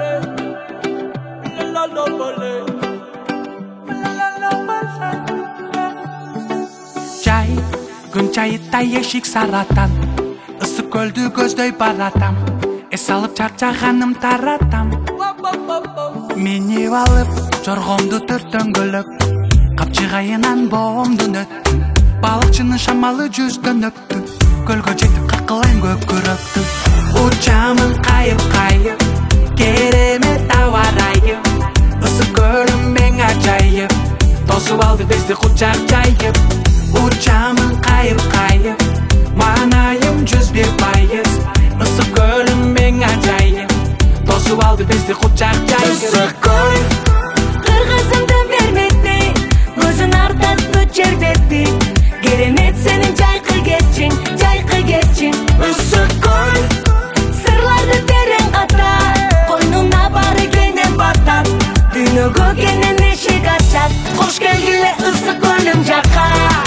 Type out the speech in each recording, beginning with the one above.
Жай күн чайыттай ешик саратан, ысык көлдү көздөй баратам, эс алып чарчаганым таратам. Мени алып жоргомду төртөңгөлөп, капчыгайынан боомду нөттүм, балыкчынын шамалы жүздөн өптү, көлгө жетип какылайм көкүрөктү. Учамын кайып кайып, керемет аба ырайып, ысык көлүм эң ажайып, тосуп алды бизди кучак жайып. Учамын кайып кайып, маанайым 101%, ысык көлүм эң ажайып, тосуп алды бизди кучак жайып. Ысык көл кыргызымды берметти, көзүн артатпы жербетти, керемет сенин жайкы кетчиң, жайкы кетчиң. Ысык көл сырларды терең катат, койнуна бары кенен батат, дүйнөгө кенен эшик ачат. Кош келгиле ысык көлүм жакка.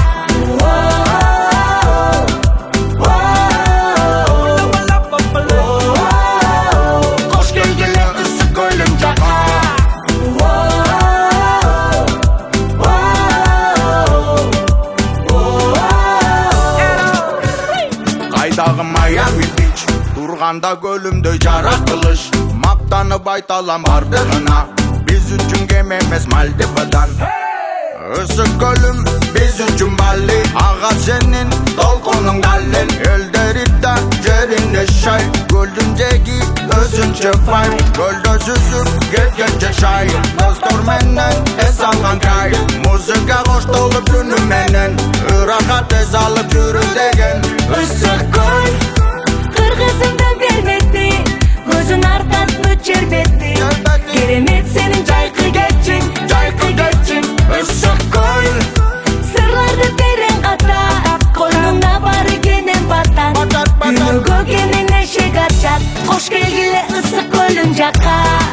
Кош келгиле ысык көлүм жакка. Кайдагы Майами Бич, турганда көлүмдөй жаратылыш, мактанып айталам бардыгына, биз үчүн кем эмес Мальдивадан. Ысык көлүм биз үчүн Бали, ага сенин толкунуң дален, элдеритта жерине шай, көлдүн жеги өзүнчө фай, көлдө сүзүп кеткенче шай, достор менен эс алган край, музыка коштолуп түнү менен, ырахат эс алып жүрү деген. Ысык көл кыргызымды берметти, көзүн артатпы жербетти, керемет сенин жайкы кетчиң, жайкы кетчиң. Ысык көл Сырларды терең катат, койнуна бары кенен батат, дүйнөгө кенен эшик ачат. Кош келгиле ысык көлүм жакка.